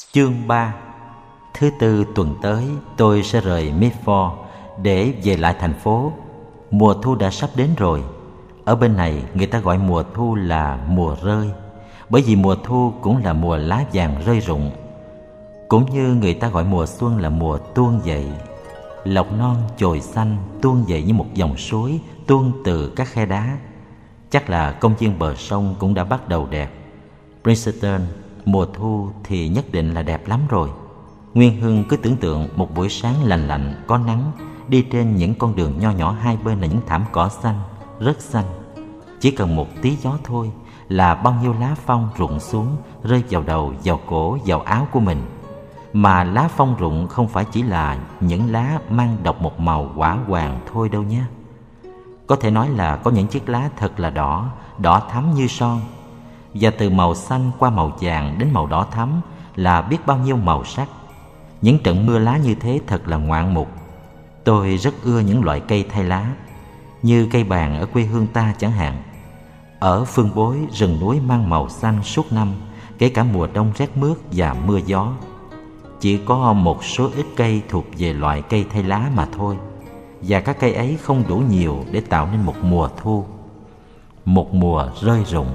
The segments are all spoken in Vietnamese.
Chương 3. Thứ Tư tuần tới tôi sẽ rời Milford để về lại thành phố. Mùa thu đã sắp đến rồi. Ở bên này người ta gọi mùa thu là mùa rơi, bởi vì mùa thu cũng là mùa lá vàng rơi rụng. Cũng như người ta gọi mùa xuân là mùa tuôn dậy. Lộc non chồi xanh tuôn dậy như một dòng suối tuôn từ các khe đá. Chắc là công viên bờ sông cũng đã bắt đầu đẹp. Princeton mùa thu thì nhất định là đẹp lắm rồi. Nguyên Hưng cứ tưởng tượng một buổi sáng lành lạnh có nắng, đi trên những con đường nho nhỏ hai bên là những thảm cỏ xanh, rất xanh. Chỉ cần một tí gió thôi là bao nhiêu lá phong rụng xuống, rơi vào đầu, vào cổ, vào áo của mình. Mà lá phong rụng không phải chỉ là những lá mang độc một màu hỏa hoàng thôi đâu nhé. Có thể nói là có những chiếc lá thật là đỏ, đỏ thắm như son. Và từ màu xanh qua màu vàng đến màu đỏ thắm là biết bao nhiêu màu sắc. Những trận mưa lá như thế thật là ngoạn mục. Tôi rất ưa những loại cây thay lá, như cây bàng ở quê hương ta chẳng hạn. Ở Phương Bối, rừng núi mang màu xanh suốt năm, kể cả mùa đông rét mướt và mưa gió. Chỉ có một số ít cây thuộc về loại cây thay lá mà thôi, và các cây ấy không đủ nhiều để tạo nên một mùa thu, một mùa rơi rụng.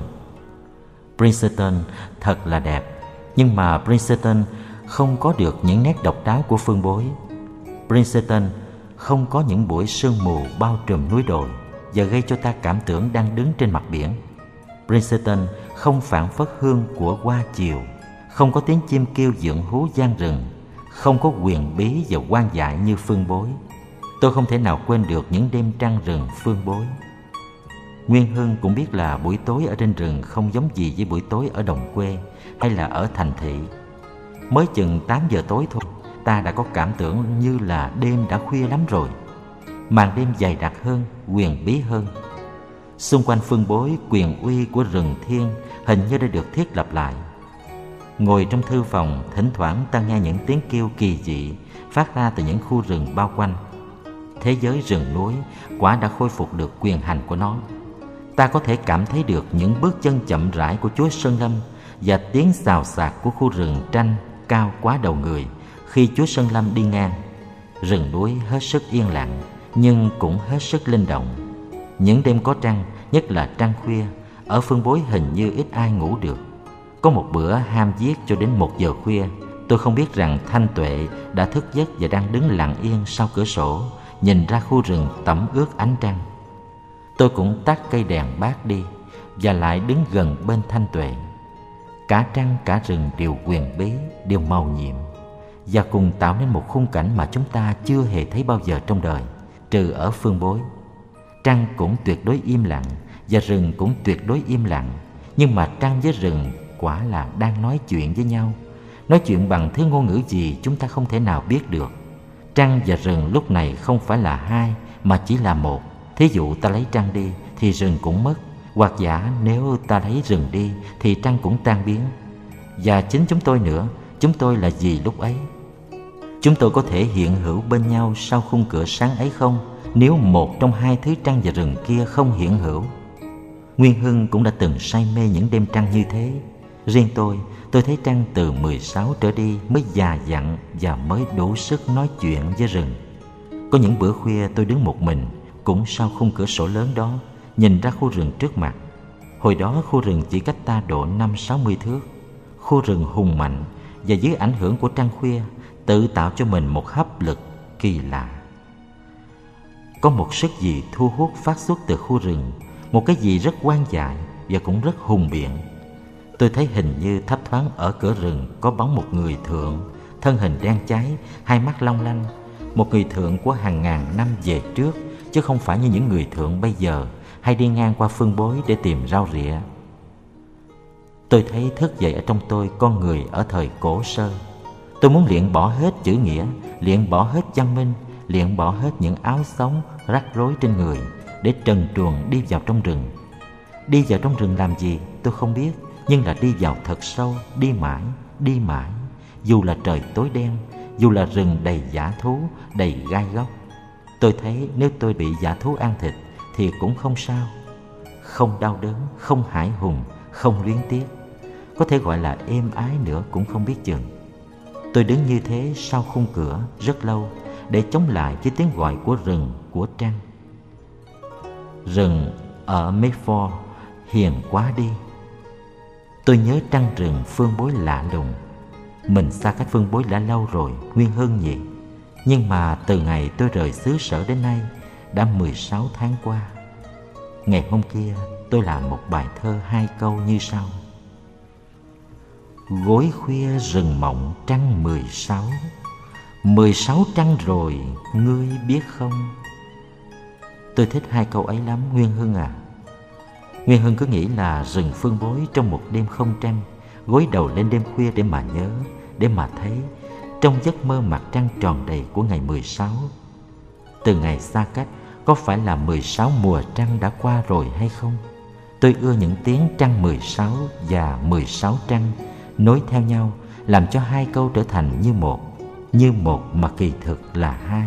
Princeton thật là đẹp, nhưng mà Princeton không có được những nét độc đáo của Phương Bối. Princeton không có những buổi sương mù bao trùm núi đồi và gây cho ta cảm tưởng đang đứng trên mặt biển. Princeton không phảng phất hương của hoa chiều, không có tiếng chim kêu dượng hú vang rừng, không có huyền bí và hoang dại như Phương Bối. Tôi không thể nào quên được những đêm trăng rừng Phương Bối. Nguyên Hưng cũng biết là buổi tối ở trên rừng không giống gì với buổi tối ở đồng quê hay là ở thành thị. Mới chừng 8 giờ tối thôi, ta đã có cảm tưởng như là đêm đã khuya lắm rồi. Màn đêm dày đặc hơn, huyền bí hơn. Xung quanh Phương Bối, quyền uy của rừng thiên hình như đã được thiết lập lại. Ngồi trong thư phòng, thỉnh thoảng ta nghe những tiếng kêu kỳ dị phát ra từ những khu rừng bao quanh. Thế giới rừng núi quả đã khôi phục được quyền hành của nó. Ta có thể cảm thấy được những bước chân chậm rãi của Chúa Sơn Lâm và tiếng xào xạc của khu rừng tranh cao quá đầu người khi Chúa Sơn Lâm đi ngang. Rừng núi hết sức yên lặng nhưng cũng hết sức linh động. Những đêm có trăng, nhất là trăng khuya, ở Phương Bối hình như ít ai ngủ được. Có một bữa ham viết cho đến 1 giờ khuya, tôi không biết rằng Thanh Tuệ đã thức giấc và đang đứng lặng yên sau cửa sổ, nhìn ra khu rừng tẩm ướt ánh trăng. Tôi cũng tắt cây đèn bát đi và lại đứng gần bên Thanh Tuệ. Cả trăng cả rừng đều huyền bí, đều màu nhiệm, và cùng tạo nên một khung cảnh mà chúng ta chưa hề thấy bao giờ trong đời, trừ ở Phương Bối. Trăng cũng tuyệt đối im lặng và rừng cũng tuyệt đối im lặng, nhưng mà trăng với rừng quả là đang nói chuyện với nhau. Nói chuyện bằng thứ ngôn ngữ gì chúng ta không thể nào biết được. Trăng và rừng lúc này không phải là hai mà chỉ là một. Thí dụ ta lấy trăng đi thì rừng cũng mất, hoặc giả nếu ta lấy rừng đi thì trăng cũng tan biến. Và chính chúng tôi nữa, chúng tôi là gì lúc ấy? Chúng tôi có thể hiện hữu bên nhau sau khung cửa sáng ấy không, nếu một trong hai thứ trăng và rừng kia không hiện hữu? Nguyên Hưng cũng đã từng say mê những đêm trăng như thế. Riêng tôi thấy trăng từ 16 trở đi mới già dặn và mới đủ sức nói chuyện với rừng. Có những bữa khuya tôi đứng một mình, cũng sau khung cửa sổ lớn đó, nhìn ra khu rừng trước mặt. Hồi đó khu rừng chỉ cách ta độ 50-60 thước. Khu rừng hùng mạnh và dưới ảnh hưởng của trăng khuya tự tạo cho mình một hấp lực kỳ lạ. Có một sức gì thu hút phát xuất từ khu rừng, một cái gì rất hoang dại và cũng rất hùng biện. Tôi thấy hình như thấp thoáng ở cửa rừng có bóng một người thượng, thân hình đen cháy, hai mắt long lanh. Một người thượng của hàng ngàn năm về trước, chứ không phải như những người thượng bây giờ hay đi ngang qua Phương Bối để tìm rau rịa. Tôi thấy thức dậy ở trong tôi con người ở thời cổ sơ. Tôi muốn luyện bỏ hết chữ nghĩa, luyện bỏ hết văn minh, luyện bỏ hết những áo sống rắc rối trên người để trần truồng đi vào trong rừng. Đi vào trong rừng làm gì tôi không biết, nhưng là đi vào thật sâu, đi mãi, dù là trời tối đen, dù là rừng đầy dã thú, đầy gai góc. Tôi thấy nếu tôi bị dã thú ăn thịt thì cũng không sao. Không đau đớn, không hãi hùng, không luyến tiếc. Có thể gọi là êm ái nữa cũng không biết chừng. Tôi đứng như thế sau khung cửa rất lâu để chống lại với tiếng gọi của rừng, của trăng. Rừng ở Mayfair hiền quá đi. Tôi nhớ trăng rừng Phương Bối lạ lùng. Mình xa cách Phương Bối đã lâu rồi, Nguyên Hưng nhỉ? Nhưng mà từ ngày tôi rời xứ sở đến nay đã 16 tháng qua. Ngày hôm kia tôi làm một bài thơ 2 câu như sau: Gối khuya rừng mộng trăng 16, 16 trăng rồi ngươi biết không? Tôi thích 2 câu ấy lắm Nguyên Hưng à. Nguyên Hưng cứ nghĩ là rừng Phương Bối trong một đêm không trăng, gối đầu lên đêm khuya để mà nhớ, để mà thấy trong giấc mơ mặt trăng tròn đầy của ngày 16. Từ ngày xa cách, có phải là 16 mùa trăng đã qua rồi hay không? Tôi ưa những tiếng trăng 16 và 16 trăng nối theo nhau, làm cho 2 câu trở thành như một mà kỳ thực là 2.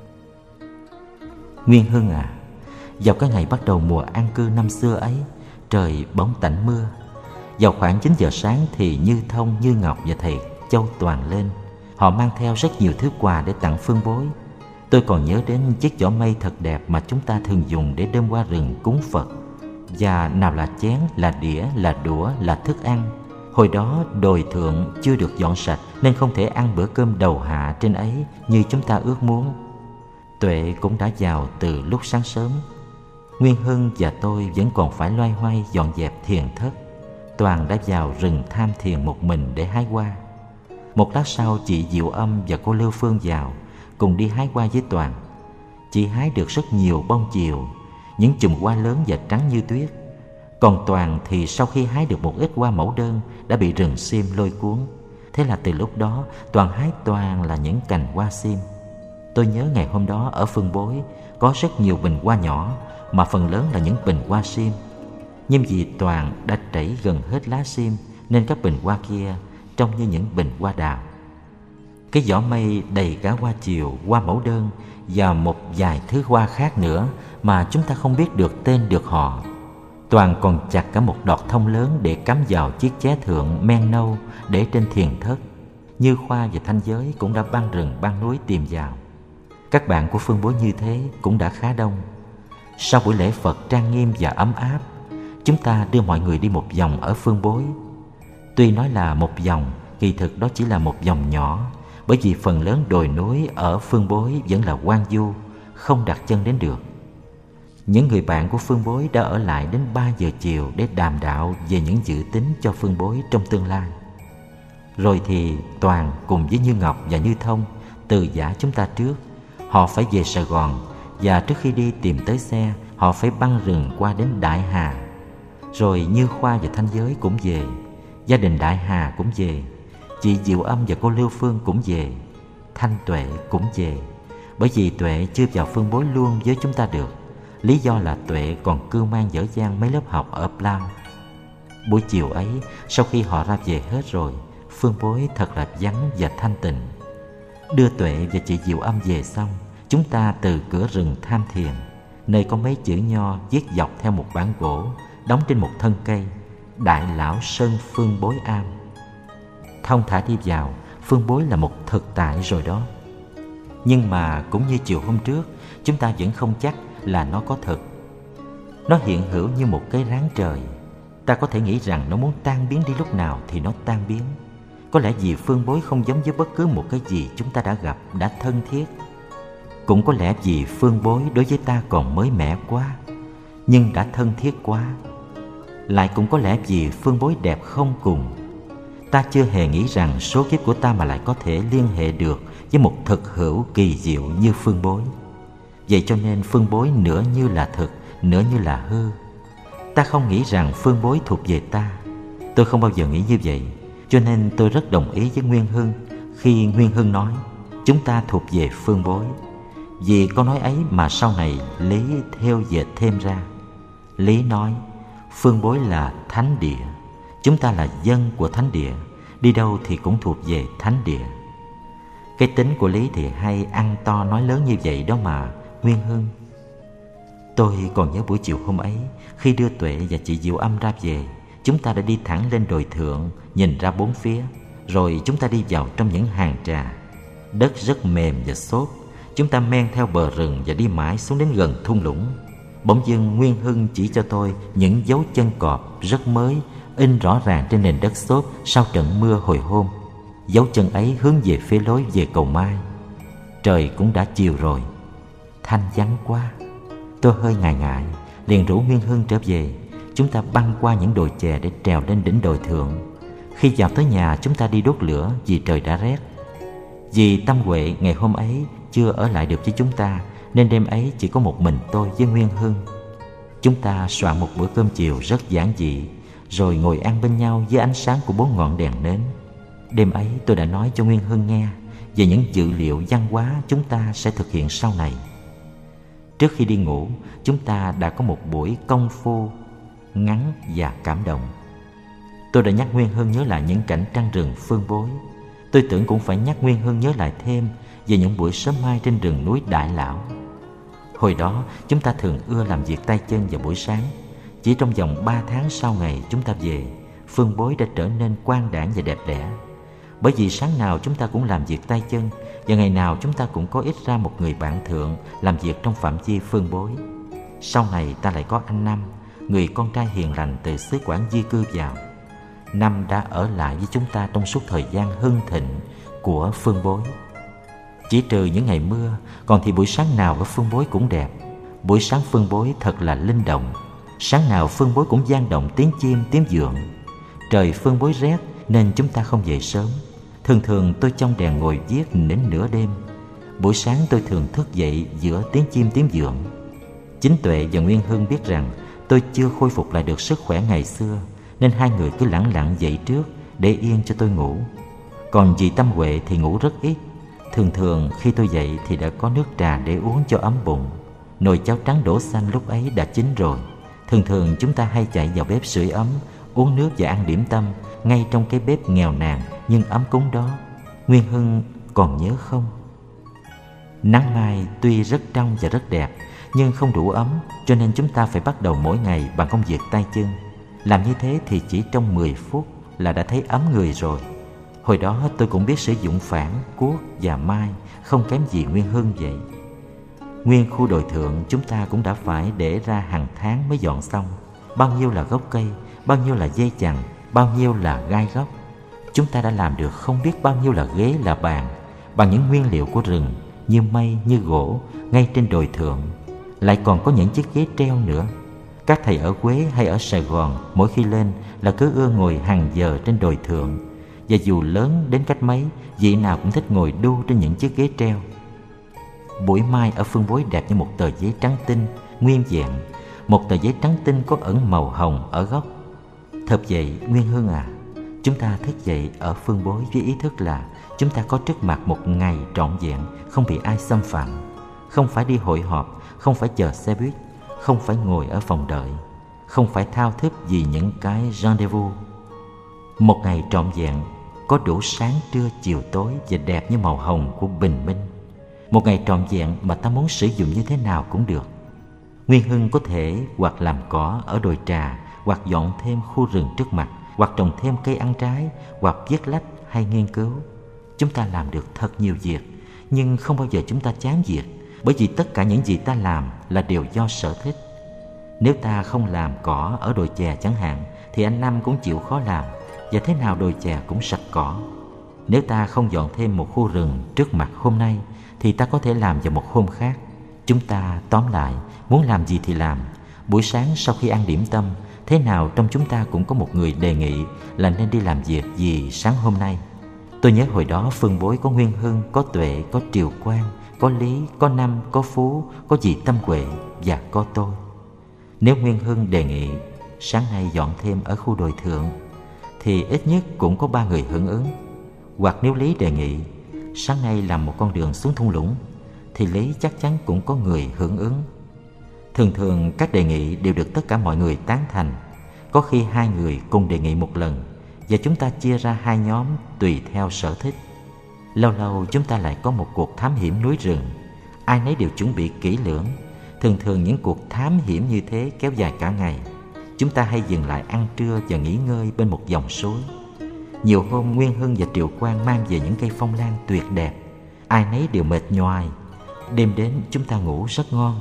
Nguyên Hưng à, vào cái ngày bắt đầu mùa an cư năm xưa ấy, trời bỗng tạnh mưa. Vào khoảng 9 giờ sáng thì Như Thông, Như Ngọc và thầy Châu Toàn lên. Họ mang theo rất nhiều thứ quà để tặng Phương Bối. Tôi còn nhớ đến chiếc giỏ mây thật đẹp mà chúng ta thường dùng để đem qua rừng cúng Phật. Và nào là chén, là đĩa, là đũa, là thức ăn. Hồi đó đồi thượng chưa được dọn sạch nên không thể ăn bữa cơm đầu hạ trên ấy như chúng ta ước muốn. Tuệ cũng đã vào từ lúc sáng sớm. Nguyên Hưng và tôi vẫn còn phải loay hoay dọn dẹp thiền thất. Toàn đã vào rừng tham thiền một mình để hái hoa. Một lát sau chị Diệu Âm và cô Lưu Phương vào cùng đi hái hoa với Toàn. Chị hái được rất nhiều bông chiều, những chùm hoa lớn và trắng như tuyết. Còn Toàn thì sau khi hái được một ít hoa mẫu đơn đã bị rừng sim lôi cuốn. Thế là từ lúc đó Toàn hái toàn là những cành hoa sim. Tôi nhớ ngày hôm đó ở Phương Bối có rất nhiều bình hoa nhỏ, mà phần lớn là những bình hoa sim. Nhưng vì Toàn đã trẩy gần hết lá sim nên các bình hoa kia trông như những bình hoa đào. Cái giỏ mây đầy cả hoa chiều, hoa mẫu đơn và một vài thứ hoa khác nữa mà chúng ta không biết được tên được họ. Toàn còn chặt cả một đọt thông lớn để cắm vào chiếc ché thượng men nâu để trên thiền thất. Như Khoa và Thanh Giới cũng đã băng rừng băng núi tìm vào. Các bạn của Phương Bối như thế cũng đã khá đông. Sau buổi lễ Phật trang nghiêm và ấm áp, chúng ta đưa mọi người đi một vòng ở Phương Bối. Tuy nói là một vòng, kỳ thực đó chỉ là một vòng nhỏ, bởi vì phần lớn đồi núi ở Phương Bối vẫn là hoang vu, không đặt chân đến được. Những người bạn của Phương Bối đã ở lại đến 3 giờ chiều để đàm đạo về những dự tính cho Phương Bối trong tương lai. Rồi thì Toàn cùng với Như Ngọc và Như Thông từ giã chúng ta trước. Họ phải về Sài Gòn, và trước khi đi tìm tới xe, họ phải băng rừng qua đến Đại Hà. Rồi Như Khoa và Thanh Giới cũng về, gia đình Đại Hà cũng về, chị Diệu Âm và cô Lưu Phương cũng về, Thanh Tuệ cũng về. Bởi vì Tuệ chưa vào Phương Bối luôn với chúng ta được. Lý do là Tuệ còn cưu mang dở dang mấy lớp học ở Plau. Buổi chiều ấy, sau khi họ ra về hết rồi, Phương Bối thật là vắng và thanh tịnh. Đưa Tuệ và chị Diệu Âm về xong, chúng ta từ cửa rừng tham thiền, nơi có mấy chữ nho viết dọc theo một bản gỗ đóng trên một thân cây: Đại Lão Sơn Phương Bối Am. Thông thả đi vào, Phương Bối là một thực tại rồi đó. Nhưng mà cũng như chiều hôm trước, chúng ta vẫn không chắc là nó có thật. Nó hiện hữu như một cái ráng trời. Ta có thể nghĩ rằng nó muốn tan biến đi lúc nào thì nó tan biến. Có lẽ vì Phương Bối không giống với bất cứ một cái gì chúng ta đã gặp, đã thân thiết. Cũng có lẽ vì Phương Bối đối với ta còn mới mẻ quá, nhưng đã thân thiết quá. Lại cũng có lẽ vì Phương Bối đẹp không cùng. Ta chưa hề nghĩ rằng số kiếp của ta mà lại có thể liên hệ được với một thực hữu kỳ diệu như Phương Bối. Vậy cho nên Phương Bối nửa như là thực, nửa như là hư. Ta không nghĩ rằng Phương Bối thuộc về ta. Tôi không bao giờ nghĩ như vậy. Cho nên tôi rất đồng ý với Nguyên Hưng khi Nguyên Hưng nói chúng ta thuộc về Phương Bối. Vì câu nói ấy mà sau này Lý theo dệt thêm ra. Lý nói Phương Bối là thánh địa, chúng ta là dân của thánh địa, đi đâu thì cũng thuộc về thánh địa. Cái tính của Lý thì hay ăn to nói lớn như vậy đó mà Nguyên Hưng. Tôi còn nhớ buổi chiều hôm ấy, khi đưa Tuệ và chị Diệu Âm ra về, chúng ta đã đi thẳng lên đồi thượng, nhìn ra bốn phía. Rồi chúng ta đi vào trong những hàng trà. Đất rất mềm và xốp. Chúng ta men theo bờ rừng và đi mãi xuống đến gần thung lũng. Bỗng dưng Nguyên Hưng chỉ cho tôi những dấu chân cọp rất mới, in rõ ràng trên nền đất xốp sau trận mưa hồi hôm. Dấu chân ấy hướng về phía lối về cầu Mai. Trời cũng đã chiều rồi, thanh vắng quá. Tôi hơi ngại ngại, liền rủ Nguyên Hưng trở về. Chúng ta băng qua những đồi chè để trèo lên đỉnh đồi thượng. Khi vào tới nhà, chúng ta đi đốt lửa vì trời đã rét. Vì Tâm Huệ ngày hôm ấy chưa ở lại được với chúng ta, nên đêm ấy chỉ có một mình tôi với Nguyên Hưng. Chúng ta soạn một bữa cơm chiều rất giản dị, rồi ngồi ăn bên nhau với ánh sáng của 4 ngọn đèn nến. Đêm ấy tôi đã nói cho Nguyên Hưng nghe về những dự liệu văn hóa chúng ta sẽ thực hiện sau này. Trước khi đi ngủ, chúng ta đã có một buổi công phu ngắn và cảm động. Tôi đã nhắc Nguyên Hưng nhớ lại những cảnh trăng rừng Phương Bối. Tôi tưởng cũng phải nhắc Nguyên Hưng nhớ lại thêm về những buổi sớm mai trên rừng núi Đại Lão. Hồi đó chúng ta thường ưa làm việc tay chân vào buổi sáng. Chỉ trong vòng 3 tháng sau ngày chúng ta về, Phương Bối đã trở nên quang đãng và đẹp đẽ. Bởi vì sáng nào chúng ta cũng làm việc tay chân, và ngày nào chúng ta cũng có ít ra một người bạn thượng làm việc trong phạm vi Phương Bối. Sau này ta lại có anh Năm, người con trai hiền lành từ xứ Quảng di cư vào. Năm đã ở lại với chúng ta trong suốt thời gian hưng thịnh của Phương Bối. Chỉ trừ những ngày mưa, còn thì buổi sáng nào ở Phương Bối cũng đẹp. Buổi sáng Phương Bối thật là linh động. Sáng nào Phương Bối cũng vang động tiếng chim, tiếng vượn. Trời Phương Bối rét nên chúng ta không dậy sớm. Thường thường tôi trong đèn ngồi viết đến nửa đêm. Buổi sáng tôi thường thức dậy giữa tiếng chim, tiếng vượn. Chính Tuệ và Nguyên Hưng biết rằng tôi chưa khôi phục lại được sức khỏe ngày xưa, nên hai người cứ lẳng lặng dậy trước để yên cho tôi ngủ. Còn dì Tâm Huệ thì ngủ rất ít. Thường thường khi tôi dậy thì đã có nước trà để uống cho ấm bụng. Nồi cháo trắng đổ xanh lúc ấy đã chín rồi. Thường thường chúng ta hay chạy vào bếp sưởi ấm, uống nước và ăn điểm tâm ngay trong cái bếp nghèo nàn nhưng ấm cúng đó. Nguyên Hưng còn nhớ không? Nắng mai tuy rất trong và rất đẹp, nhưng không đủ ấm, cho nên chúng ta phải bắt đầu mỗi ngày bằng công việc tay chân. Làm như thế thì chỉ trong 10 phút là đã thấy ấm người rồi. Hồi đó tôi cũng biết sử dụng phản, cuốc và mai, không kém gì Nguyên Hưng vậy. Nguyên khu đồi thượng chúng ta cũng đã phải để ra hàng tháng mới dọn xong. Bao nhiêu là gốc cây, bao nhiêu là dây chằng, bao nhiêu là gai góc. Chúng ta đã làm được không biết bao nhiêu là ghế, là bàn, bằng những nguyên liệu của rừng, như mây, như gỗ, ngay trên đồi thượng. Lại còn có những chiếc ghế treo nữa. Các thầy ở Quế hay ở Sài Gòn mỗi khi lên là cứ ưa ngồi hàng giờ trên đồi thượng. Và dù lớn đến cách mấy, vị nào cũng thích ngồi đu trên những chiếc ghế treo. Buổi mai ở Phương Bối đẹp như một tờ giấy trắng tinh, nguyên vẹn. Một tờ giấy trắng tinh có ẩn màu hồng ở góc. Thật vậy Nguyên Hưng à, chúng ta thức dậy ở Phương Bối với ý thức là chúng ta có trước mặt một ngày trọn vẹn, không bị ai xâm phạm. Không phải đi hội họp, không phải chờ xe buýt, không phải ngồi ở phòng đợi, không phải thao thức vì những cái rendezvous. Một ngày trọn vẹn có đủ sáng, trưa, chiều, tối và đẹp như màu hồng của bình minh. Một ngày trọn vẹn mà ta muốn sử dụng như thế nào cũng được. Nguyên Hưng có thể hoặc làm cỏ ở đồi trà, hoặc dọn thêm khu rừng trước mặt, hoặc trồng thêm cây ăn trái, hoặc viết lách hay nghiên cứu. Chúng ta làm được thật nhiều việc, nhưng không bao giờ chúng ta chán việc, bởi vì tất cả những gì ta làm là đều do sở thích. Nếu ta không làm cỏ ở đồi chè chẳng hạn, thì anh Năm cũng chịu khó làm, và thế nào đồi chè cũng sạch cỏ. Nếu ta không dọn thêm một khu rừng trước mặt hôm nay, thì ta có thể làm vào một hôm khác. Chúng ta tóm lại muốn làm gì thì làm. Buổi sáng sau khi ăn điểm tâm, thế nào trong chúng ta cũng có một người đề nghị là nên đi làm việc gì sáng hôm nay. Tôi nhớ hồi đó Phương Bối có Nguyên Hưng, có Tuệ, có Triều Quang, có Lý, có Năm, có Phú, có dì Tâm Huệ và có tôi. Nếu Nguyên Hưng đề nghị sáng nay dọn thêm ở khu đồi thượng, thì ít nhất cũng có 3 người hưởng ứng. Hoặc nếu Lý đề nghị sáng nay làm một con đường xuống thung lũng, thì Lý chắc chắn cũng có người hưởng ứng. Thường thường các đề nghị đều được tất cả mọi người tán thành. Có khi 2 người cùng đề nghị một lần, và chúng ta chia ra 2 nhóm tùy theo sở thích. Lâu lâu chúng ta lại có một cuộc thám hiểm núi rừng. Ai nấy đều chuẩn bị kỹ lưỡng. Thường thường những cuộc thám hiểm như thế kéo dài cả ngày. Chúng ta hay dừng lại ăn trưa và nghỉ ngơi bên một dòng suối. Nhiều hôm Nguyên Hưng và Triệu Quang mang về những cây phong lan tuyệt đẹp. Ai nấy đều mệt nhoài. Đêm đến chúng ta ngủ rất ngon.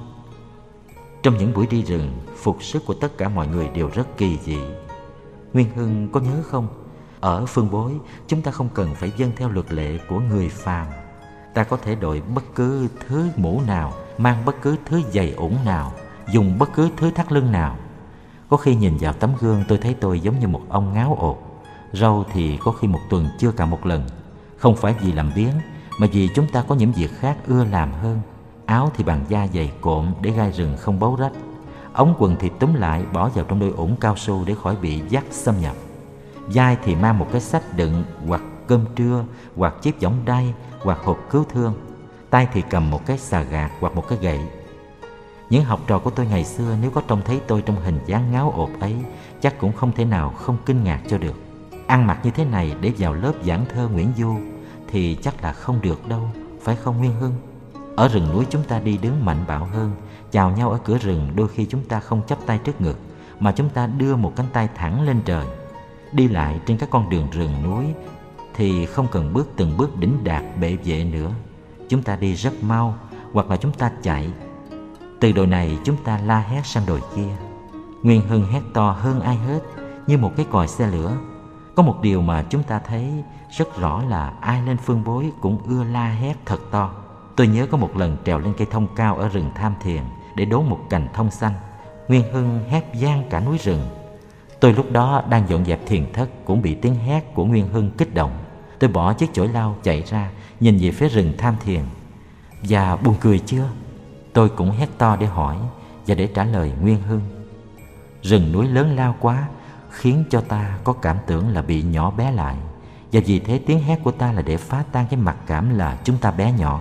Trong những buổi đi rừng, phục sức của tất cả mọi người đều rất kỳ dị. Nguyên Hưng có nhớ không? Ở Phương Bối, chúng ta không cần phải vâng theo luật lệ của người phàm. Ta có thể đội bất cứ thứ mũ nào, mang bất cứ thứ giày ủng nào, dùng bất cứ thứ thắt lưng nào. Có khi nhìn vào tấm gương tôi thấy tôi giống như một ông ngáo ột. Râu thì có khi một tuần chưa cạo một lần. Không phải vì làm biếng, mà vì chúng ta có những việc khác ưa làm hơn. Áo thì bằng da dày cộm để gai rừng không bấu rách. Ống quần thì túm lại bỏ vào trong đôi ủng cao su để khỏi bị dắt xâm nhập. Vai thì mang một cái xách đựng hoặc cơm trưa, hoặc chiếc võng đay, hoặc hộp cứu thương. Tay thì cầm một cái xà gạt hoặc một cái gậy. Những học trò của tôi ngày xưa nếu có trông thấy tôi trong hình dáng ngáo ột ấy, chắc cũng không thể nào không kinh ngạc cho được. Ăn mặc như thế này để vào lớp giảng thơ Nguyễn Du thì chắc là không được đâu, phải không Nguyên Hưng? Ở rừng núi chúng ta đi đứng mạnh bạo hơn. Chào nhau ở cửa rừng đôi khi chúng ta không chắp tay trước ngực, mà chúng ta đưa một cánh tay thẳng lên trời. Đi lại trên các con đường rừng núi thì không cần bước từng bước đỉnh đạt bệ vệ nữa. Chúng ta đi rất mau, hoặc là chúng ta chạy. Từ đồi này chúng ta la hét sang đồi kia. Nguyên Hưng hét to hơn ai hết, như một cái còi xe lửa. Có một điều mà chúng ta thấy rất rõ là ai lên Phương Bối cũng ưa la hét thật to. Tôi nhớ có một lần trèo lên cây thông cao ở rừng Tham Thiền để đốn một cành thông xanh. Nguyên Hưng hét vang cả núi rừng. Tôi lúc đó đang dọn dẹp thiền thất cũng bị tiếng hét của Nguyên Hưng kích động. Tôi bỏ chiếc chổi lau chạy ra, nhìn về phía rừng Tham Thiền. Và buồn cười chưa? Tôi cũng hét to để hỏi và để trả lời Nguyên Hưng. Rừng núi lớn lao quá, khiến cho ta có cảm tưởng là bị nhỏ bé lại. Và vì thế tiếng hét của ta là để phá tan cái mặc cảm là chúng ta bé nhỏ.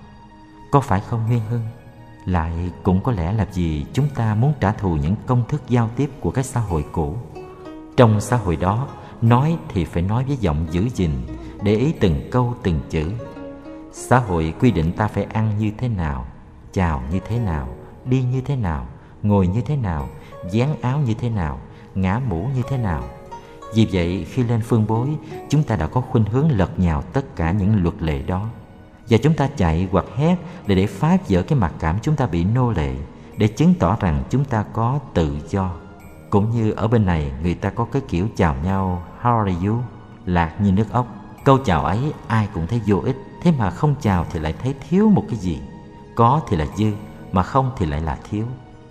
Có phải không Nguyên Hưng? Lại cũng có lẽ là vì chúng ta muốn trả thù những công thức giao tiếp của cái xã hội cũ. Trong xã hội đó, nói thì phải nói với giọng giữ gìn, để ý từng câu từng chữ. Xã hội quy định ta phải ăn như thế nào, chào như thế nào, đi như thế nào, ngồi như thế nào, dán áo như thế nào, ngả mũ như thế nào. Vì vậy khi lên Phương Bối, chúng ta đã có khuynh hướng lật nhào tất cả những luật lệ đó. Và chúng ta chạy hoặc hét để phá vỡ cái mặc cảm chúng ta bị nô lệ, để chứng tỏ rằng chúng ta có tự do. Cũng như ở bên này người ta có cái kiểu chào nhau How are you? Lạc như nước ốc. Câu chào ấy ai cũng thấy vô ích, thế mà không chào thì lại thấy thiếu một cái gì. Có thì là dư, mà không thì lại là thiếu.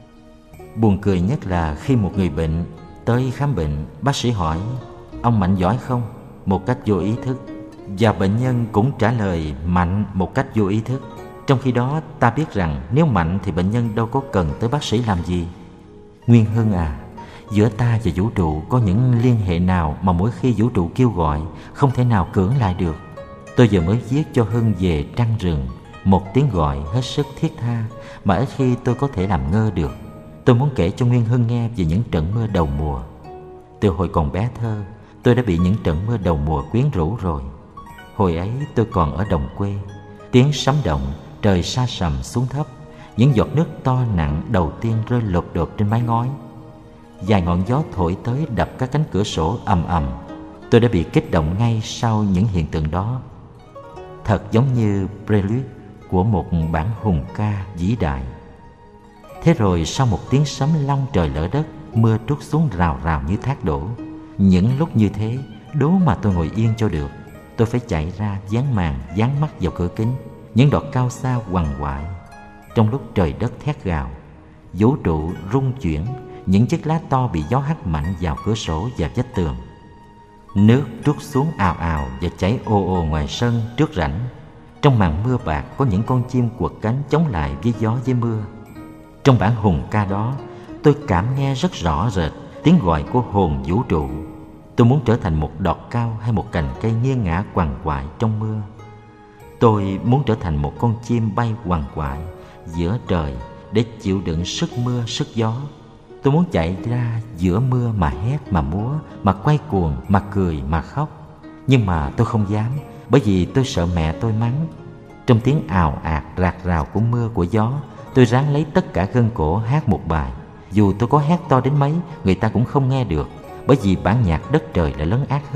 Buồn cười nhất là khi một người bệnh tới khám bệnh, bác sĩ hỏi ông Mạnh giỏi không? Một cách vô ý thức. Và bệnh nhân cũng trả lời mạnh một cách vô ý thức. Trong khi đó ta biết rằng nếu mạnh thì bệnh nhân đâu có cần tới bác sĩ làm gì. Nguyên Hưng à, giữa ta và vũ trụ có những liên hệ nào mà mỗi khi vũ trụ kêu gọi không thể nào cưỡng lại được. Tôi vừa mới viết cho Hưng về trăng rừng, một tiếng gọi hết sức thiết tha mà ít khi tôi có thể làm ngơ được. Tôi muốn kể cho Nguyên Hưng nghe về những trận mưa đầu mùa. Từ hồi còn bé thơ, tôi đã bị những trận mưa đầu mùa quyến rũ rồi. Hồi ấy tôi còn ở đồng quê. Tiếng sấm động, trời sa sầm xuống thấp. Những giọt nước to nặng đầu tiên rơi lột đột trên mái ngói. Vài ngọn gió thổi tới đập các cánh cửa sổ ầm ầm. Tôi đã bị kích động ngay sau những hiện tượng đó. Thật giống như prelude của một bản hùng ca vĩ đại. Thế rồi sau một tiếng sấm long trời lở đất, mưa trút xuống rào rào như thác đổ. Những lúc như thế, đố mà tôi ngồi yên cho được. Tôi phải chạy ra dán màn, dán mắt vào cửa kính. Những đọt cao xa quằn quại. Trong lúc trời đất thét gào, vũ trụ rung chuyển, những chiếc lá to bị gió hắt mạnh vào cửa sổ và vách tường. Nước trút xuống ào ào và chảy ồ ồ ngoài sân trước rãnh. Trong màn mưa bạc có những con chim quật cánh chống lại với gió với mưa. Trong bản hùng ca đó, tôi cảm nghe rất rõ rệt tiếng gọi của hồn vũ trụ. Tôi muốn trở thành một đọt cao hay một cành cây nghiêng ngả quằn quại trong mưa. Tôi muốn trở thành một con chim bay quằn quại giữa trời để chịu đựng sức mưa, sức gió. Tôi muốn chạy ra giữa mưa mà hét, mà múa, mà quay cuồng, mà cười, mà khóc. Nhưng mà tôi không dám, bởi vì tôi sợ mẹ tôi mắng. Trong tiếng ào ạt rạc rào của mưa, của gió, tôi ráng lấy tất cả gân cổ hát một bài. Dù tôi có hét to đến mấy, người ta cũng không nghe được, bởi vì bản nhạc đất trời đã lấn át hết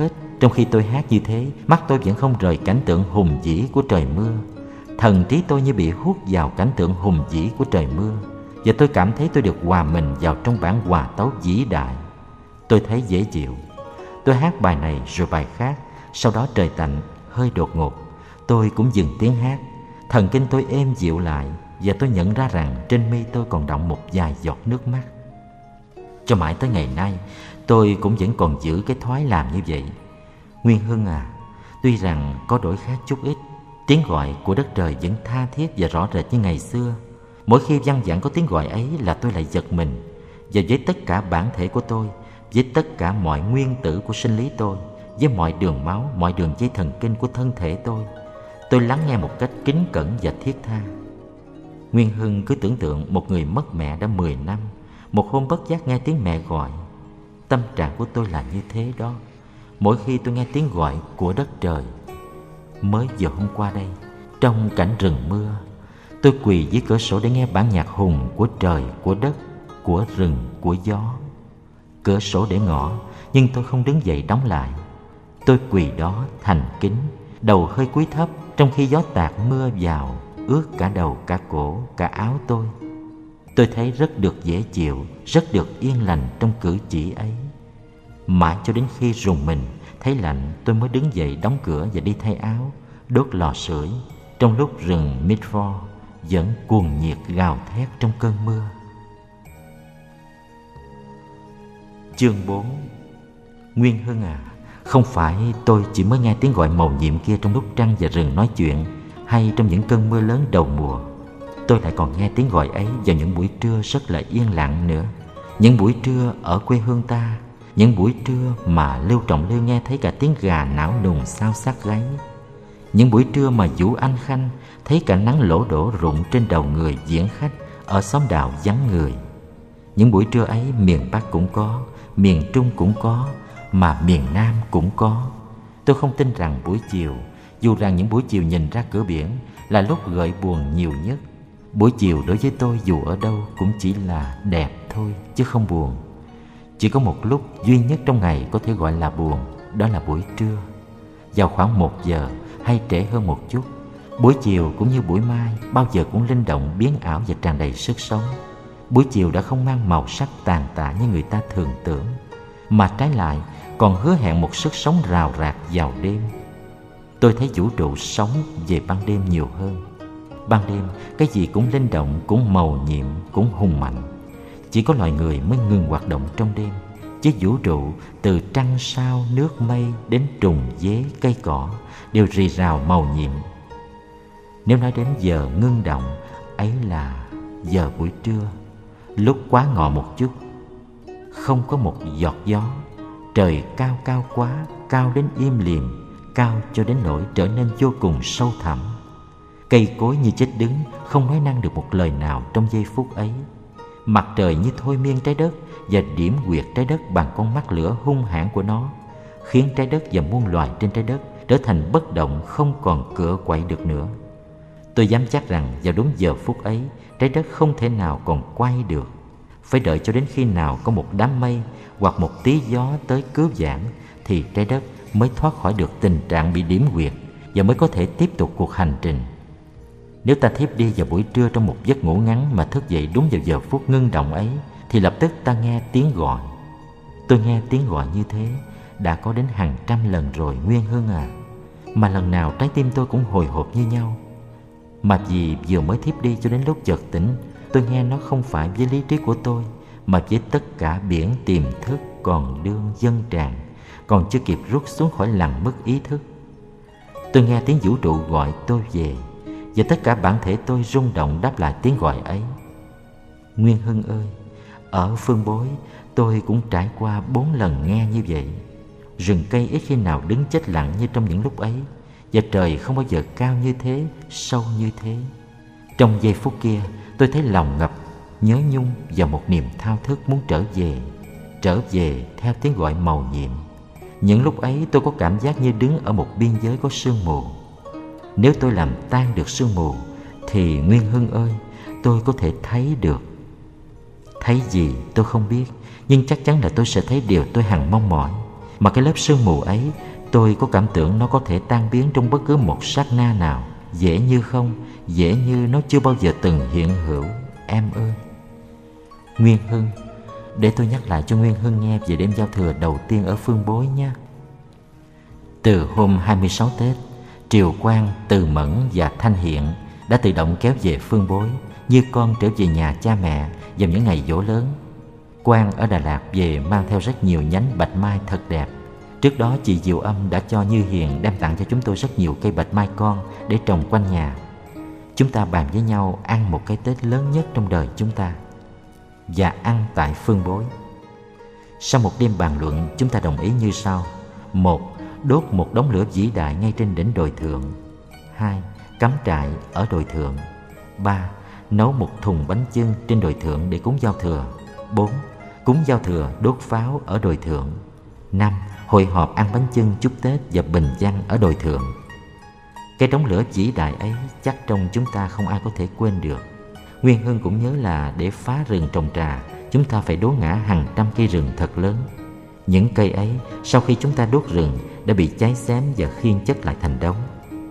Trong khi tôi hát như thế, mắt tôi vẫn không rời cảnh tượng hùng vĩ của trời mưa. Thần trí tôi như bị hút vào cảnh tượng hùng vĩ của trời mưa, và tôi cảm thấy tôi được hòa mình vào trong bản hòa tấu vĩ đại. Tôi thấy dễ chịu. Tôi hát bài này rồi bài khác. Sau đó trời tạnh hơi đột ngột, tôi cũng dừng tiếng hát. Thần kinh tôi êm dịu lại, và tôi nhận ra rằng trên mi tôi còn đọng một vài giọt nước mắt. Cho mãi tới ngày nay, tôi cũng vẫn còn giữ cái thói làm như vậy. Nguyên Hưng à, tuy rằng có đổi khác chút ít, tiếng gọi của đất trời vẫn tha thiết và rõ rệt như ngày xưa. Mỗi khi văng vẳng có tiếng gọi ấy là tôi lại giật mình. Và với tất cả bản thể của tôi, với tất cả mọi nguyên tử của sinh lý tôi, với mọi đường máu, mọi đường dây thần kinh của thân thể tôi lắng nghe một cách kính cẩn và thiết tha. Nguyên Hưng cứ tưởng tượng một người mất mẹ đã 10 năm, một hôm bất giác nghe tiếng mẹ gọi. Tâm trạng của tôi là như thế đó. Mỗi khi tôi nghe tiếng gọi của đất trời. Mới giờ hôm qua đây, trong cảnh rừng mưa, tôi quỳ dưới cửa sổ để nghe bản nhạc hùng của trời, của đất, của rừng, của gió. Cửa sổ để ngỏ, nhưng tôi không đứng dậy đóng lại. Tôi quỳ đó thành kính, đầu hơi cúi thấp, trong khi gió tạt mưa vào, ướt cả đầu, cả cổ, cả áo tôi. Tôi thấy rất được dễ chịu, rất được yên lành trong cử chỉ ấy. Mãi cho đến khi rùng mình, thấy lạnh, tôi mới đứng dậy đóng cửa và đi thay áo, đốt lò sưởi, trong lúc rừng Midford vẫn cuồng nhiệt gào thét trong cơn mưa. Chương 4. Nguyên Hưng à, không phải tôi chỉ mới nghe tiếng gọi mầu nhiệm kia trong lúc trăng và rừng nói chuyện, hay trong những cơn mưa lớn đầu mùa. Tôi lại còn nghe tiếng gọi ấy vào những buổi trưa rất là yên lặng nữa. Những buổi trưa ở quê hương ta, những buổi trưa mà Lưu Trọng Lư nghe thấy cả tiếng gà nảo nùng xao xát gáy. Những buổi trưa mà Vũ Anh Khanh thấy cả nắng lỗ đổ rụng trên đầu người diễn khách ở xóm đào vắng người. Những buổi trưa ấy miền Bắc cũng có, miền Trung cũng có, mà miền Nam cũng có. Tôi không tin rằng buổi chiều, dù rằng những buổi chiều nhìn ra cửa biển là lúc gợi buồn nhiều nhất. Buổi chiều đối với tôi dù ở đâu cũng chỉ là đẹp thôi, chứ không buồn. Chỉ có một lúc duy nhất trong ngày có thể gọi là buồn, đó là buổi trưa. Vào khoảng 1 giờ hay trễ hơn một chút, buổi chiều cũng như buổi mai bao giờ cũng linh động, biến ảo và tràn đầy sức sống. Buổi chiều đã không mang màu sắc tàn tạ như người ta thường tưởng, mà trái lại còn hứa hẹn một sức sống rào rạt vào đêm. Tôi thấy vũ trụ sống về ban đêm nhiều hơn. Ban đêm cái gì cũng linh động, cũng mầu nhiệm, cũng hùng mạnh. Chỉ có loài người mới ngừng hoạt động trong đêm, chứ vũ trụ từ trăng sao, nước mây đến trùng dế, cây cỏ đều rì rào mầu nhiệm. Nếu nói đến giờ ngưng động, ấy là giờ buổi trưa, lúc quá ngọ một chút, không có một giọt gió, trời cao cao quá, cao đến im lìm, cao cho đến nỗi trở nên vô cùng sâu thẳm. Cây cối như chết đứng, không nói năng được một lời nào trong giây phút ấy. Mặt trời như thôi miên trái đất và điểm quyệt trái đất bằng con mắt lửa hung hãn của nó, khiến trái đất và muôn loài trên trái đất trở thành bất động, không còn cựa quậy được nữa. Tôi dám chắc rằng vào đúng giờ phút ấy, trái đất không thể nào còn quay được. Phải đợi cho đến khi nào có một đám mây hoặc một tí gió tới cứu vãn, thì trái đất mới thoát khỏi được tình trạng bị điểm quyệt và mới có thể tiếp tục cuộc hành trình. Nếu ta thiếp đi vào buổi trưa trong một giấc ngủ ngắn mà thức dậy đúng vào giờ phút ngưng động ấy, thì lập tức ta nghe tiếng gọi. Tôi nghe tiếng gọi như thế đã có đến hàng trăm lần rồi Nguyên Hưng à, mà lần nào trái tim tôi cũng hồi hộp như nhau. Mà vì vừa mới thiếp đi cho đến lúc chợt tỉnh, tôi nghe nó không phải với lý trí của tôi, mà với tất cả biển tiềm thức còn đương dâng tràn, còn chưa kịp rút xuống khỏi lằn mức ý thức. Tôi nghe tiếng vũ trụ gọi tôi về, và tất cả bản thể tôi rung động đáp lại tiếng gọi ấy. Nguyên Hưng ơi, ở Phương Bối tôi cũng trải qua 4 lần nghe như vậy. Rừng cây ít khi nào đứng chết lặng như trong những lúc ấy, và trời không bao giờ cao như thế, sâu như thế. Trong giây phút kia, tôi thấy lòng ngập nhớ nhung và một niềm thao thức muốn trở về theo tiếng gọi mầu nhiệm. Những lúc ấy tôi có cảm giác như đứng ở một biên giới có sương mù. Nếu tôi làm tan được sương mù, thì Nguyên Hưng ơi, tôi có thể thấy được. Thấy gì tôi không biết, nhưng chắc chắn là tôi sẽ thấy điều tôi hằng mong mỏi. Mà cái lớp sương mù ấy Tôi có cảm tưởng nó có thể tan biến trong bất cứ một sát na nào, dễ như không, dễ như nó chưa bao giờ từng hiện hữu, em ơi. Nguyên Hưng, để tôi nhắc lại cho Nguyên Hưng nghe về đêm giao thừa đầu tiên ở Phương Bối nhé. Từ hôm 26 Tết, Triều Quang, Từ Mẫn và Thanh Hiện đã tự động kéo về Phương Bối như con trở về nhà cha mẹ vào những ngày giỗ lớn. Quang ở Đà Lạt về mang theo rất nhiều nhánh bạch mai thật đẹp. Trước đó chị Diệu Âm đã cho Như Hiền đem tặng cho chúng tôi rất nhiều cây bạch mai con để trồng quanh nhà. Chúng ta bàn với nhau ăn một cái Tết lớn nhất trong đời chúng ta, và ăn tại Phương Bối. Sau một đêm bàn luận, chúng ta đồng ý như sau: 1. Đốt một đống lửa vĩ đại ngay trên đỉnh đồi thượng. 2. Cắm trại ở đồi thượng. 3. Nấu một thùng bánh chưng trên đồi thượng để cúng giao thừa. 4. Cúng giao thừa đốt pháo ở đồi thượng. 5. Hội họp ăn bánh chưng chúc Tết và bình văn ở đồi thượng. Cái đống lửa vĩ đại ấy chắc trong chúng ta không ai có thể quên được. Nguyên Hưng cũng nhớ là để phá rừng trồng trà, chúng ta phải đốn ngã hàng trăm cây rừng thật lớn. Những cây ấy sau khi chúng ta đốt rừng đã bị cháy xém và khiên chất lại thành đống.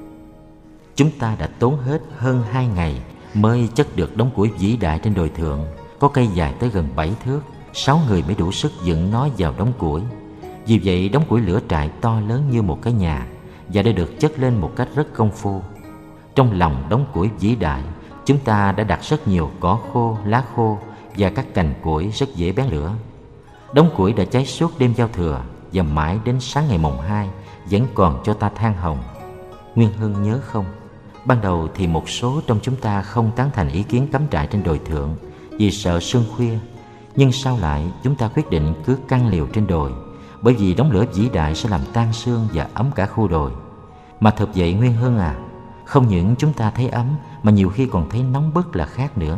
Chúng ta đã tốn hết hơn 2 ngày mới chất được đống củi vĩ đại trên đồi thượng. Có cây dài tới gần 7 thước, 6 người mới đủ sức dựng nó vào đống củi. Vì vậy đống củi lửa trại to lớn như một cái nhà và đã được chất lên một cách rất công phu. Trong lòng đống củi vĩ đại, chúng ta đã đặt rất nhiều cỏ khô, lá khô và các cành củi rất dễ bén lửa. Đống củi đã cháy suốt đêm giao thừa và mãi đến sáng ngày mồng 2 vẫn còn cho ta than hồng. Nguyên Hưng nhớ không? Ban đầu thì một số trong chúng ta không tán thành ý kiến cắm trại trên đồi thượng vì sợ sương khuya. Nhưng sau lại chúng ta quyết định cứ căn liều trên đồi, bởi vì đống lửa vĩ đại sẽ làm tan sương và ấm cả khu đồi. Mà thật vậy Nguyên Hưng à, không những chúng ta thấy ấm mà nhiều khi còn thấy nóng bức là khác nữa.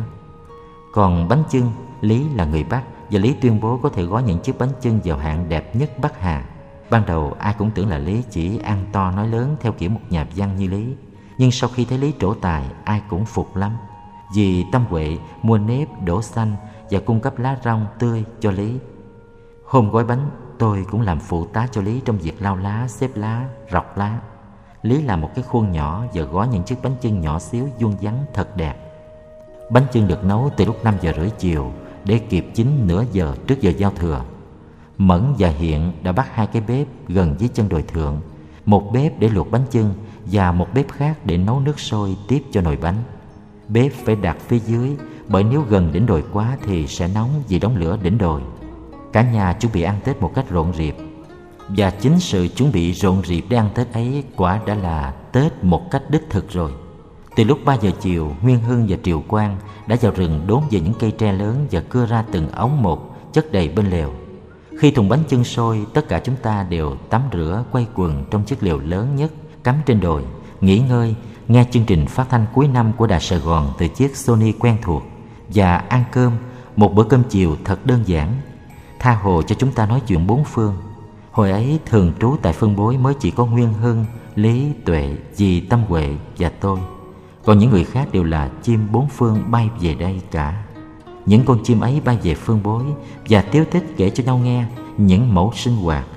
Còn bánh chưng, Lý là người Bắc và Lý tuyên bố có thể gói những chiếc bánh chưng vào hạng đẹp nhất Bắc Hà. Ban đầu ai cũng tưởng là Lý chỉ ăn to nói lớn theo kiểu một nhà văn như Lý. Nhưng sau khi thấy Lý trổ tài, ai cũng phục lắm. Vì Tâm Huệ mua nếp, đỗ xanh và cung cấp lá rong tươi cho Lý. Hôm gói bánh, tôi cũng làm phụ tá cho Lý trong việc lau lá, xếp lá, rọc lá. Lý làm một cái khuôn nhỏ và gói những chiếc bánh chưng nhỏ xíu vuông vắn thật đẹp. Bánh chưng được nấu từ lúc 5 giờ rưỡi chiều để kịp chín nửa giờ trước giờ giao thừa. Mẫn và Hiện đã bắt 2 cái bếp gần dưới chân đồi thượng, một bếp để luộc bánh chưng và một bếp khác để nấu nước sôi tiếp cho nồi bánh. Bếp phải đặt phía dưới, bởi nếu gần đỉnh đồi quá thì sẽ nóng vì đống lửa đỉnh đồi. Cả nhà chuẩn bị ăn Tết một cách rộn rịp. Và chính sự chuẩn bị rộn rịp để ăn Tết ấy quả đã là Tết một cách đích thực rồi. Từ lúc 3 giờ chiều, Nguyên Hưng và Triều Quang đã vào rừng đốn về những cây tre lớn và cưa ra từng ống một, chất đầy bên lều. Khi thùng bánh chưng sôi, tất cả chúng ta đều tắm rửa quây quần trong chiếc lều lớn nhất cắm trên đồi, nghỉ ngơi, nghe chương trình phát thanh cuối năm của Đài Sài Gòn từ chiếc Sony quen thuộc và ăn cơm, một bữa cơm chiều thật đơn giản, tha hồ cho chúng ta nói chuyện bốn phương. Hồi ấy thường trú tại Phương Bối mới chỉ có Nguyên Hưng, Lý, Tuệ, dì Tâm Huệ và tôi. Còn những người khác đều là chim bốn phương bay về đây cả. Những con chim ấy bay về Phương Bối và tíu tích kể cho nhau nghe những mẫu sinh hoạt,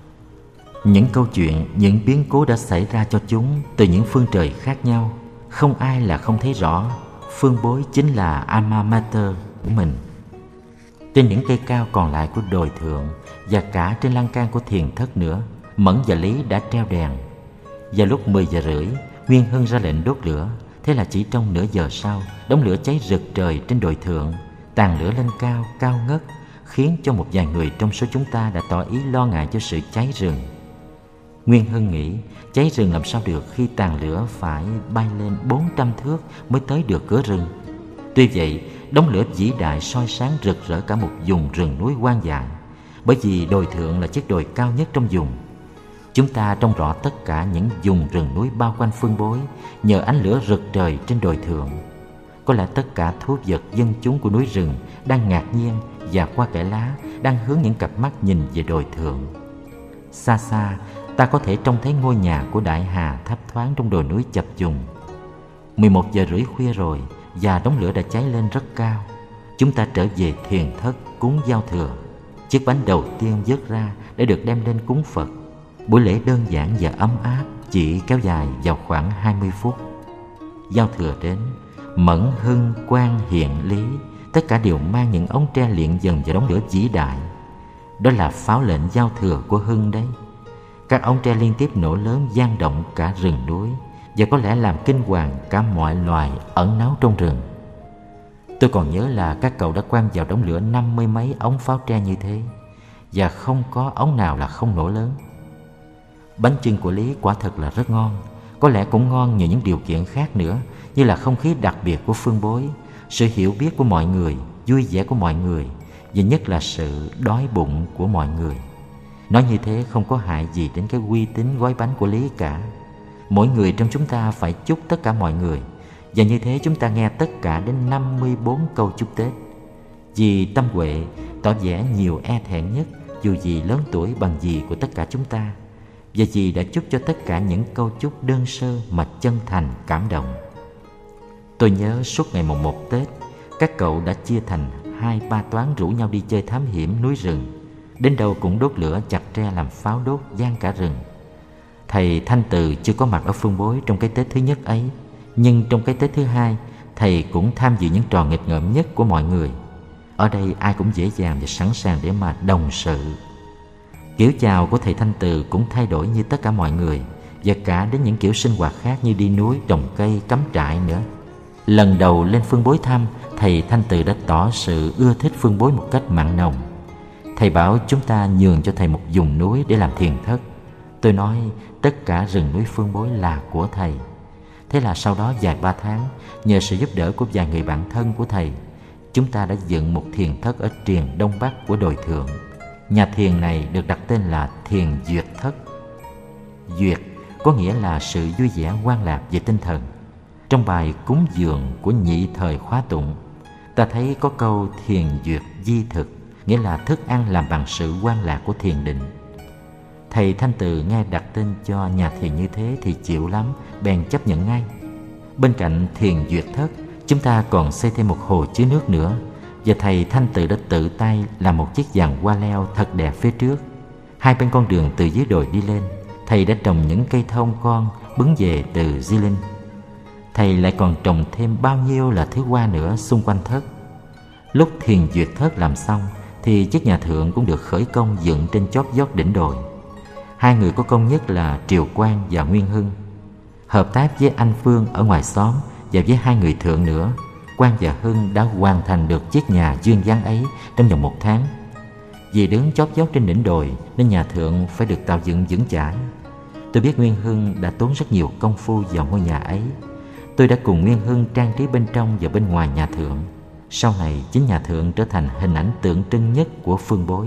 những câu chuyện, những biến cố đã xảy ra cho chúng từ những phương trời khác nhau. Không ai là không thấy rõ Phương Bối chính là alma mater của mình. Trên những cây cao còn lại của đồi thượng và cả trên lan can của thiền thất nữa, Mẫn và Lý đã treo đèn. Vào lúc 10 giờ rưỡi, Nguyên Hưng ra lệnh đốt lửa. Thế là chỉ trong nửa giờ sau, đống lửa cháy rực trời trên đồi thượng, tàn lửa lên cao, cao ngất, khiến cho một vài người trong số chúng ta đã tỏ ý lo ngại cho sự cháy rừng. Nguyên Hưng nghĩ cháy rừng làm sao được khi tàn lửa phải bay lên 400 thước mới tới được cửa rừng. Tuy vậy, đống lửa vĩ đại soi sáng rực rỡ cả một vùng rừng núi hoang dại, bởi vì đồi thượng là chiếc đồi cao nhất trong vùng. Chúng ta trông rõ tất cả những vùng rừng núi bao quanh Phương Bối nhờ ánh lửa rực trời trên đồi thượng. Có lẽ tất cả thú vật dân chúng của núi rừng đang ngạc nhiên và qua kẽ lá đang hướng những cặp mắt nhìn về đồi thượng. Xa xa, ta có thể trông thấy ngôi nhà của Đại Hà thấp thoáng trong đồi núi chập trùng. 11 giờ rưỡi khuya rồi và đống lửa đã cháy lên rất cao. Chúng ta trở về thiền thất cúng giao thừa. Chiếc bánh đầu tiên vớt ra để được đem lên cúng Phật. Buổi lễ đơn giản và ấm áp chỉ kéo dài vào khoảng 20 phút. Giao thừa đến, Mẫn, Hưng, Quang, Hiện, Lý tất cả đều mang những ống tre liệng dần vào đống lửa vĩ đại. Đó là pháo lệnh giao thừa của Hưng đấy. Các ống tre liên tiếp nổ lớn vang động cả rừng núi, và có lẽ làm kinh hoàng cả mọi loài ẩn náu trong rừng. Tôi còn nhớ là các cậu đã quăng vào đống lửa 50 mấy ống pháo tre như thế, và không có ống nào là không nổ lớn. Bánh chưng của Lý quả thật là rất ngon. Có lẽ cũng ngon nhờ những điều kiện khác nữa, như là không khí đặc biệt của phương bối, sự hiểu biết của mọi người, vui vẻ của mọi người, và nhất là sự đói bụng của mọi người. Nói như thế không có hại gì đến cái uy tín gói bánh của Lý cả. Mỗi người trong chúng ta phải chúc tất cả mọi người, và như thế chúng ta nghe tất cả đến 54 câu chúc Tết. Vì Tâm Huệ tỏ vẻ nhiều e thẹn nhất, dù gì lớn tuổi bằng dì của tất cả chúng ta, và dì đã chúc cho tất cả những câu chúc đơn sơ mà chân thành cảm động. Tôi nhớ suốt ngày mùng 1 Tết, các cậu đã chia thành 2-3 toán rủ nhau đi chơi thám hiểm núi rừng. Đến đâu cũng đốt lửa chặt tre làm pháo đốt vang cả rừng. Thầy Thanh Từ chưa có mặt ở phương bối trong cái Tết thứ nhất ấy, nhưng trong cái Tết thứ hai, thầy cũng tham dự những trò nghịch ngợm nhất của mọi người. Ở đây ai cũng dễ dàng và sẵn sàng để mà đồng sự. Kiểu chào của thầy Thanh Từ cũng thay đổi như tất cả mọi người, và cả đến những kiểu sinh hoạt khác như đi núi, trồng cây, cắm trại nữa. Lần đầu lên phương bối thăm, thầy Thanh Từ đã tỏ sự ưa thích phương bối một cách mặn nồng. Thầy bảo chúng ta nhường cho thầy một vùng núi để làm thiền thất. Tôi nói tất cả rừng núi phương bối là của thầy. Thế là sau đó vài 3 tháng, nhờ sự giúp đỡ của vài người bạn thân của thầy, chúng ta đã dựng một thiền thất ở triền Đông Bắc của đồi thượng. Nhà thiền này được đặt tên là Thiền Duyệt Thất. Duyệt có nghĩa là sự vui vẻ hoan lạc về tinh thần. Trong bài cúng dường của nhị thời khóa tụng, ta thấy có câu thiền duyệt di thực, nghĩa là thức ăn làm bằng sự hoan lạc của thiền định. Thầy Thanh Từ nghe đặt tên cho nhà thiền như thế thì chịu lắm, bèn chấp nhận ngay. Bên cạnh Thiền Duyệt Thất, chúng ta còn xây thêm một hồ chứa nước nữa, và thầy Thanh Từ đã tự tay làm một chiếc giàn hoa leo thật đẹp phía trước. Hai bên con đường từ dưới đồi đi lên, thầy đã trồng những cây thông con bứng về từ Di Linh. Thầy lại còn trồng thêm bao nhiêu là thứ hoa nữa xung quanh thất. Lúc Thiền Duyệt Thất làm xong thì chiếc nhà thượng cũng được khởi công dựng trên chót vót đỉnh đồi. Hai người có công nhất là Triều Quang và Nguyên Hưng. Hợp tác với anh Phương ở ngoài xóm và với hai người thượng nữa, Quang và Hưng đã hoàn thành được chiếc nhà duyên dáng ấy trong vòng 1 tháng. Vì đứng chót vót trên đỉnh đồi nên nhà thượng phải được tạo dựng vững chãi. Tôi biết Nguyên Hưng đã tốn rất nhiều công phu vào ngôi nhà ấy. Tôi đã cùng Nguyên Hưng trang trí bên trong và bên ngoài nhà thượng. Sau này chính nhà thượng trở thành hình ảnh tượng trưng nhất của phương bối.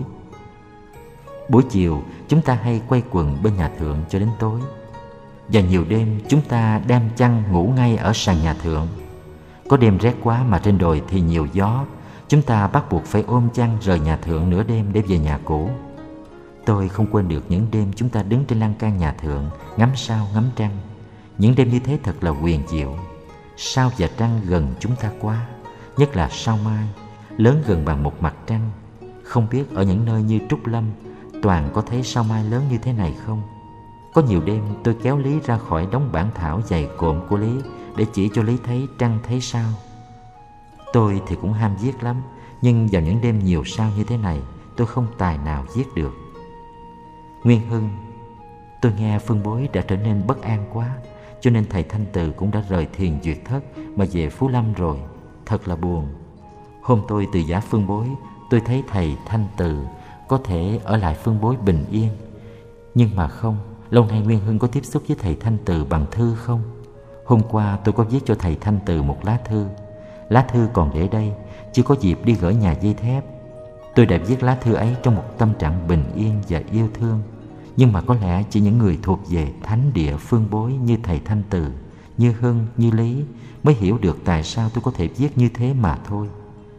Buổi chiều chúng ta hay quay quần bên nhà thượng cho đến tối, và nhiều đêm chúng ta đem chăn ngủ ngay ở sàn nhà thượng. Có đêm rét quá mà trên đồi thì nhiều gió, chúng ta bắt buộc phải ôm chăn rời nhà thượng nửa đêm để về nhà cũ. Tôi không quên được những đêm chúng ta đứng trên lan can nhà thượng ngắm sao ngắm trăng. Những đêm như thế thật là huyền diệu. Sao và trăng gần chúng ta quá, nhất là sao mai, lớn gần bằng một mặt trăng. Không biết ở những nơi như Trúc Lâm, Toàn có thấy sao mai lớn như thế này không? Có nhiều đêm tôi kéo Lý ra khỏi đống bản thảo dày cộm của Lý để chỉ cho Lý thấy trăng thấy sao. Tôi thì cũng ham viết lắm, nhưng vào những đêm nhiều sao như thế này, tôi không tài nào viết được. Nguyên Hưng, tôi nghe phương bối đã trở nên bất an quá, cho nên thầy Thanh Từ cũng đã rời Thiền Duyệt Thất mà về Phú Lâm rồi. Thật là buồn. Hôm tôi từ giả phương bối, tôi thấy thầy Thanh Từ có thể ở lại phương bối bình yên. Nhưng mà không, lâu nay Nguyên Hưng có tiếp xúc với thầy Thanh Từ bằng thư không? Hôm qua tôi có viết cho thầy Thanh Từ một lá thư. Lá thư còn để đây, chưa có dịp đi gửi nhà dây thép. Tôi đã viết lá thư ấy trong một tâm trạng bình yên và yêu thương. Nhưng mà có lẽ chỉ những người thuộc về thánh địa phương bối như thầy Thanh Từ, như Hưng, như Lý mới hiểu được tại sao tôi có thể viết như thế mà thôi.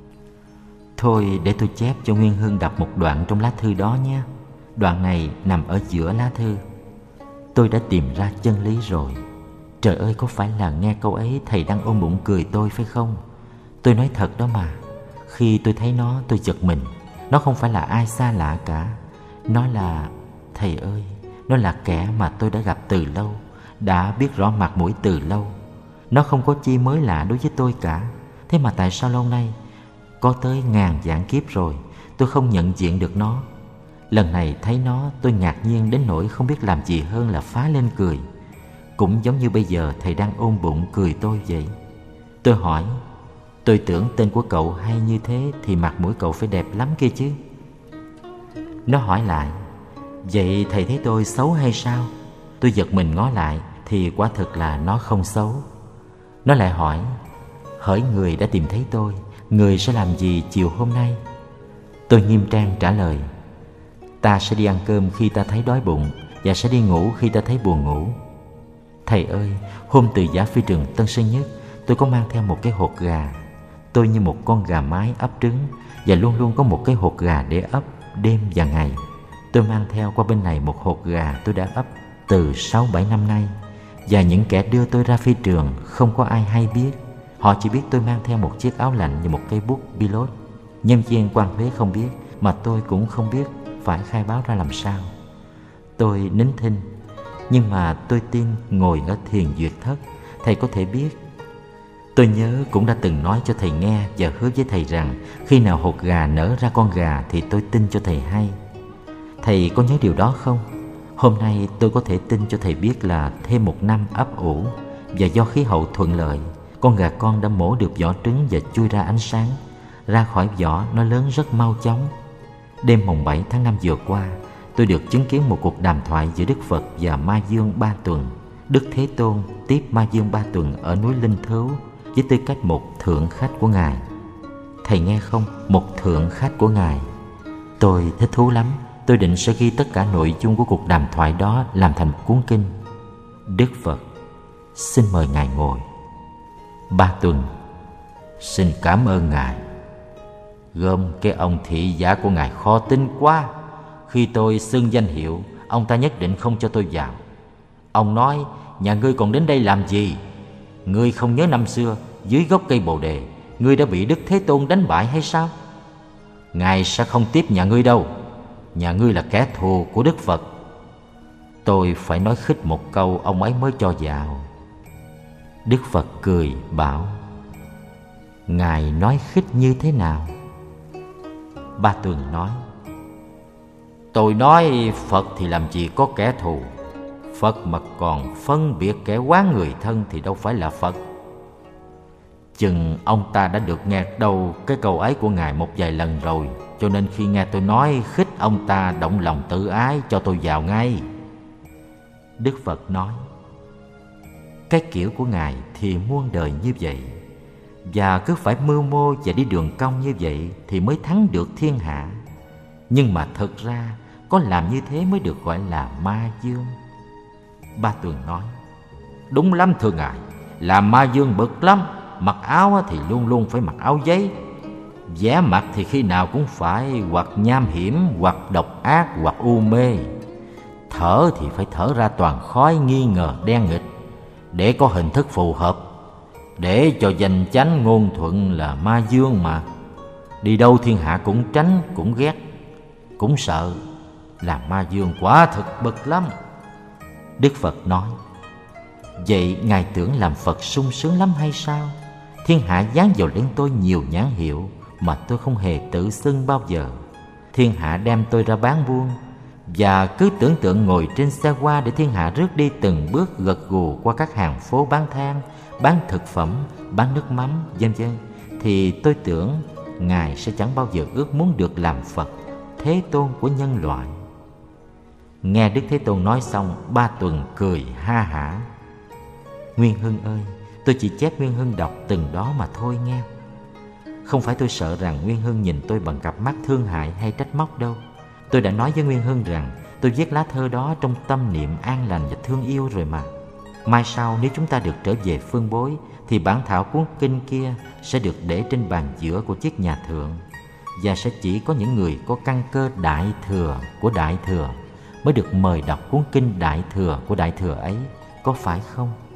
Thôi để tôi chép cho Nguyên Hưng đọc một đoạn trong lá thư đó nhé. Đoạn này nằm ở giữa lá thư. Tôi đã tìm ra chân lý rồi. Trời ơi, có phải là nghe câu ấy thầy đang ôm bụng cười tôi phải không? Tôi nói thật đó mà. Khi tôi thấy nó tôi giật mình. Nó không phải là ai xa lạ cả. Nó là... Thầy ơi, Nó là kẻ mà tôi đã gặp từ lâu, đã biết rõ mặt mũi từ lâu. Nó không có chi mới lạ đối với tôi cả. Thế mà tại sao lâu nay, có tới ngàn vạn kiếp rồi, tôi không nhận diện được nó? Lần này thấy nó, tôi ngạc nhiên đến nỗi không biết làm gì hơn là phá lên cười. Cũng giống như bây giờ thầy đang ôm bụng cười tôi vậy. Tôi hỏi, tôi tưởng tên của cậu hay như thế thì mặt mũi cậu phải đẹp lắm kia chứ. Nó hỏi lại, vậy thầy thấy tôi xấu hay sao? Tôi giật mình ngó lại thì quả thực là nó không xấu. Nó lại hỏi, hỡi người đã tìm thấy tôi, người sẽ làm gì chiều hôm nay? Tôi nghiêm trang trả lời, ta sẽ đi ăn cơm khi ta thấy đói bụng, và sẽ đi ngủ khi ta thấy buồn ngủ. Thầy ơi, hôm từ giã phi trường Tân Sơn Nhất, tôi có mang theo một cái hột gà. Tôi như một con gà mái ấp trứng, và luôn luôn có một cái hột gà để ấp đêm và ngày. Tôi mang theo qua bên này một hột gà tôi đã ấp từ 6-7 năm nay. Và những kẻ đưa tôi ra phi trường không có ai hay biết. Họ chỉ biết tôi mang theo một chiếc áo lạnh và một cây bút pilot. Nhân viên quan thuế không biết, mà tôi cũng không biết phải khai báo ra làm sao. Tôi nín thinh, nhưng mà tôi tin ngồi ở thiền duyệt thất, thầy có thể biết. Tôi nhớ cũng đã từng nói cho thầy nghe và hứa với thầy rằng khi nào hột gà nở ra con gà thì tôi tin cho thầy hay. Thầy có nhớ điều đó không? Hôm nay tôi có thể tin cho thầy biết là thêm một năm ấp ủ, và do khí hậu thuận lợi, con gà con đã mổ được vỏ trứng và chui ra ánh sáng. Ra khỏi vỏ nó lớn rất mau chóng. Đêm mùng 7 tháng 5 vừa qua, tôi được chứng kiến một cuộc đàm thoại giữa Đức Phật và Ma Dương Ba Tuần. Đức Thế Tôn tiếp Ma Dương Ba Tuần ở núi Linh Thứu với tư cách một thượng khách của Ngài. Thầy nghe không? Một thượng khách của Ngài. Tôi thích thú lắm. Tôi định sẽ ghi tất cả nội dung của cuộc đàm thoại đó làm thành một cuốn kinh. Đức Phật: xin mời Ngài ngồi. Ba Tuần: xin cảm ơn Ngài. Gớm, cái ông thị giả của Ngài khó tính quá. Khi tôi xưng danh hiệu, ông ta nhất định không cho tôi vào. Ông nói, nhà ngươi còn đến đây làm gì? Ngươi không nhớ năm xưa, dưới gốc cây bồ đề, ngươi đã bị Đức Thế Tôn đánh bại hay sao? Ngài sẽ không tiếp nhà ngươi đâu. Nhà ngươi là kẻ thù của Đức Phật. Tôi phải nói khích một câu, ông ấy mới cho vào. Đức Phật cười bảo: Ngài nói khích như thế nào? Ba Tuần nói: tôi nói Phật thì làm gì có kẻ thù. Phật mà còn phân biệt kẻ oán người thân thì đâu phải là Phật. Chừng ông ta đã được nghe đâu cái câu ấy của Ngài một vài lần rồi, cho nên khi nghe tôi nói khích ông ta động lòng tự ái cho tôi vào ngay. Đức Phật nói: cái kiểu của Ngài thì muôn đời như vậy, và cứ phải mưu mô và đi đường cong như vậy thì mới thắng được thiên hạ. Nhưng mà thực ra có làm như thế mới được gọi là ma dương. Ba Tuần nói: đúng lắm thưa Ngài, làm ma dương bực lắm. Mặc áo thì luôn luôn phải mặc áo giấy, vẻ mặt thì khi nào cũng phải hoặc nham hiểm, hoặc độc ác, hoặc u mê. Thở thì phải thở ra toàn khói nghi ngờ đen nghịch, để có hình thức phù hợp, để cho danh chánh ngôn thuận là ma dương mà. Đi đâu thiên hạ cũng tránh, cũng ghét, cũng sợ. Làm ma dương quả thực bực lắm. Đức Phật nói: vậy Ngài tưởng làm Phật sung sướng lắm hay sao? Thiên hạ dán vào lưng tôi nhiều nhãn hiệu mà tôi không hề tự xưng bao giờ. Thiên hạ đem tôi ra bán buôn, và cứ tưởng tượng ngồi trên xe hoa để thiên hạ rước đi từng bước gật gù qua các hàng phố bán than, bán thực phẩm, bán nước mắm, vân vân, thì tôi tưởng Ngài sẽ chẳng bao giờ ước muốn được làm Phật, Thế Tôn của nhân loại. Nghe Đức Thế Tôn nói xong, Ba Tuần cười ha hả. Nguyên Hưng ơi, tôi chỉ chép Nguyên Hưng đọc từng đó mà thôi nghe. Không phải tôi sợ rằng Nguyên Hưng nhìn tôi bằng cặp mắt thương hại hay trách móc đâu. Tôi đã nói với Nguyên Hưng rằng tôi viết lá thơ đó trong tâm niệm an lành và thương yêu rồi mà. Mai sau nếu chúng ta được trở về phương bối, thì bản thảo cuốn kinh kia sẽ được để trên bàn giữa của chiếc nhà thượng, và sẽ chỉ có những người có căn cơ đại thừa của đại thừa mới được mời đọc cuốn kinh đại thừa của đại thừa ấy, có phải không?